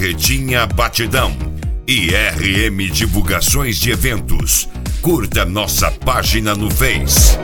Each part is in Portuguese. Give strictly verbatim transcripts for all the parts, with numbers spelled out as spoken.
Barretinha Batidão e R M Divulgações de Eventos. Curta nossa página no Face.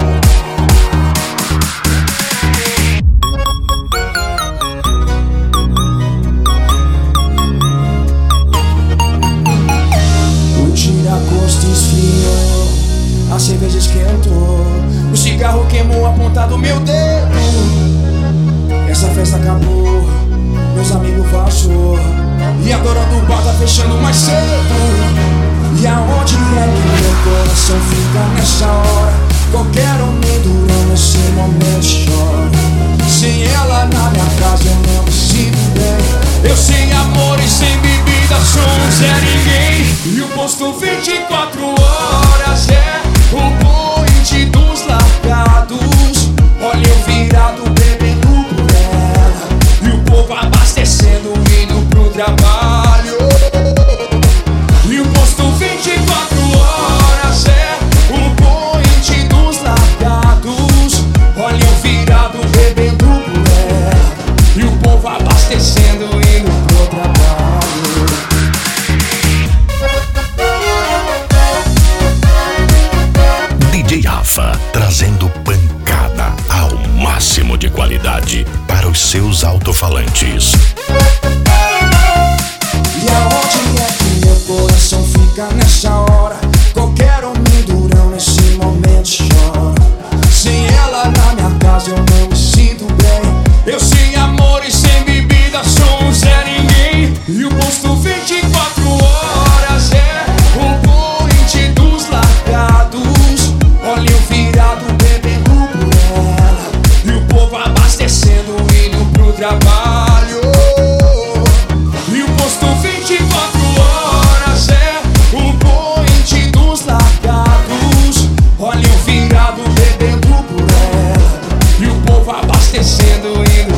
O tira-gosto esfriou, a cerveja esquentou, o cigarro queimou a ponta do meu dedo. Essa festa acabou, meus amigos vazou, e a dona do bar tá fechando mais cedo. E aonde é que meu coração fica nessa hora? Qualquer homem durante esse momento chora. Sem ela na minha casa eu não me sinto bem. Eu sem amor e sem bebida sou um Zé Ninguém. E o posto vinte e quatro horas é o point dos largados. Olha eu virado bebendo por ela, e o povo abastecendo indo pro trabalho. E o posto vinte e quatro horas é o point dos largados. Olha eu virado bebendo por ela, e o povo abastecendo indo pro trabalho. D J Rafa, trazendo pancada ao máximo de qualidade para os seus alto-falantes. E aonde é que meu coração fica nessa hora? Qualquer homem durão nesse momento chora. Sem ela na minha casa eu não me sinto bem. Eu sem amor e sem bebida sou um Zé Ninguém. E o posto vinte e quatro horas é o point dos largados. Olha eu virado bebendo por ela, e o povo abastecendo indo pro trabalho. E o posto vinte e quatro horas é o point dos largados. Olha eu virado bebendo por ela, e o povo abastecendo indo